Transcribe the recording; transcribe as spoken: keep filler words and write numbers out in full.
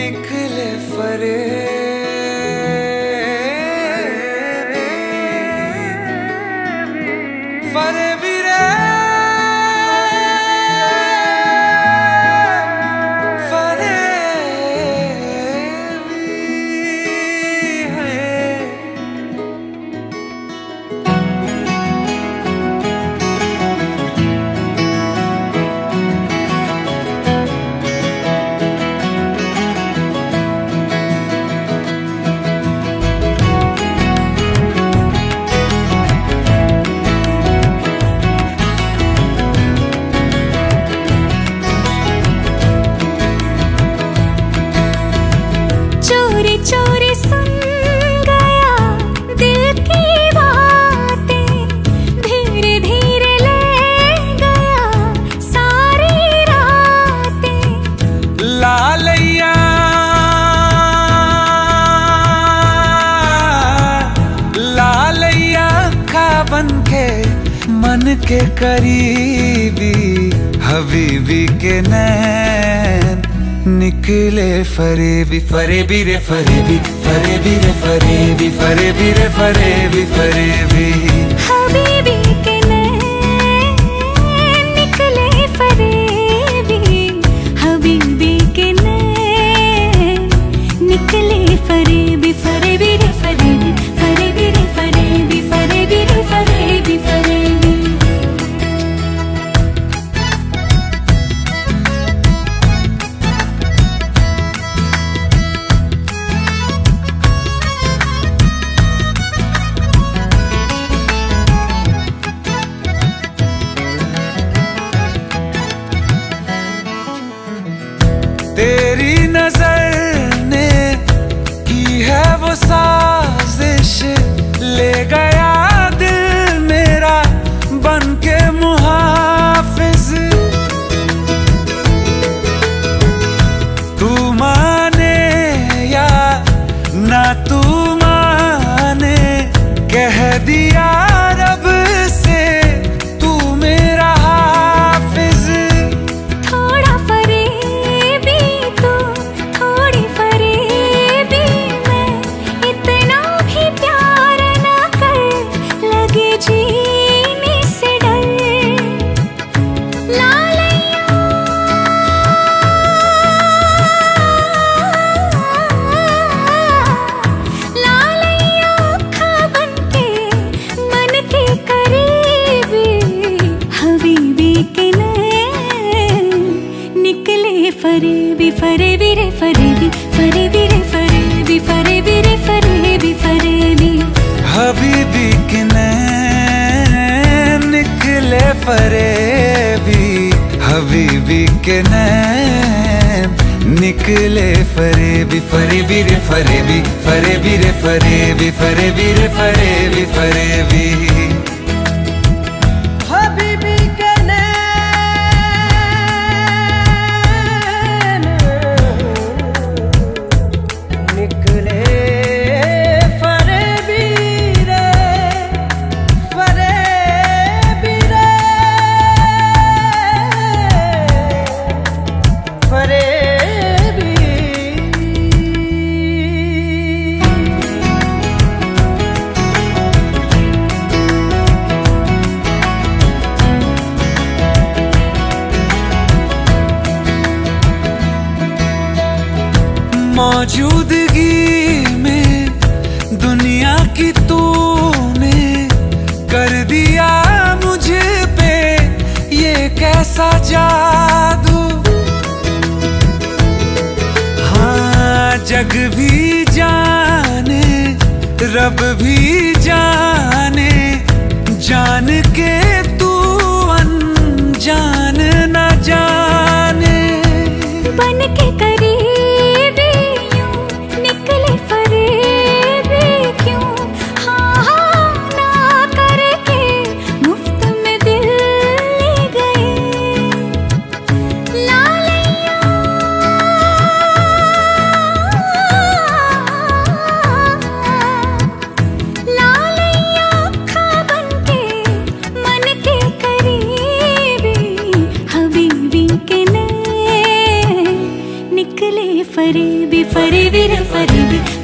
निकले फरेबी फरेबी रे चोरी सुन गया दिल की बातें, धीरे धीरे ले गया सारी रातें। लालैया लालैया खा बन के मन के करीबी हबीबी के नैन निकले फरेबी फरेबी रे फरेबी फरेबी रे फरेबी फरेबी रे फरेबी फरेबी हबीबी के नैन निकले फरेबी, हबीबी के नैन निकले फरेबी फरेबी रे फरेबी फरेबी रे फरेबी फरेबी रे फरेबी फरेबी। तेरी नजर ने की है वो साजिश, ले गया दिल मेरा बन के मुहाफिज। तू माने या ना तू माने, कह दिया रब से तू मेरा हाफिज। थोड़ा फरेबी तू, थोड़ी फरेबी मैं, इतना भी प्यार ना कर, लगे जीने से डर। लालैया लालैया खा बन के मन के करीबी हबीबी के नैन निकले फरेबी फरेबी रे फरेबी फरेबी रे फरेबी फरेबी रे फरेबी फरेबी हबीबी के नैन निकले फरेबी हबीबी के नैन निकले फरेबी फरेबी रे फरेबी फरेबी रे फरेबी फरेबी रे फरेबी फरेबी हबीबी के नैन निकले फरेबी रे फरेबी रे फरेबी। मौजूदगी में दुनिया की तूने कर दिया मुझे पे ये कैसा जादू। हाँ जग भी जाने रब भी जाने, जान के तू अनजान न जाने। बन के करीबी यूं निकले फरेबी क्यों, हाँ हाँ ना करके मुफ्त में दिल ले गए। लालैया लालैया खा बन के मन के करीबी हबीबी के नैन निकले फरेबी फरेबी रे फरेबी